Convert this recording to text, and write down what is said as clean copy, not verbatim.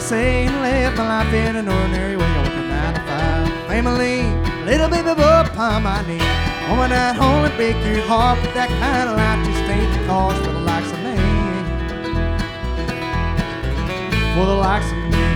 say and live my life in an ordinary way. I work a 9 to 5 family, little baby boy upon my knee. Woman that only break your heart, but that kind of life just ain't the cause for the likes of me. For the likes of me.